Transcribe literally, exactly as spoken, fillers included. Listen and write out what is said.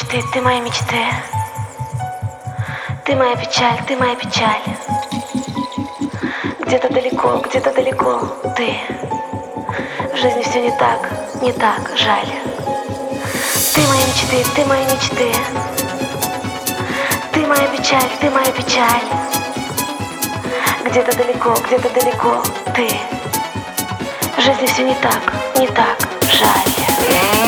мечты, ты мои мечты. Ты моя печаль, ты моя печаль. Где-то далеко, где-то далеко ты. В жизни все не так, не так, жаль. Ты мои мечты, ты мои мечты. Ты моя печаль, ты моя печаль. Где-то далеко, где-то далеко ты. В жизни все не так, не так, жаль.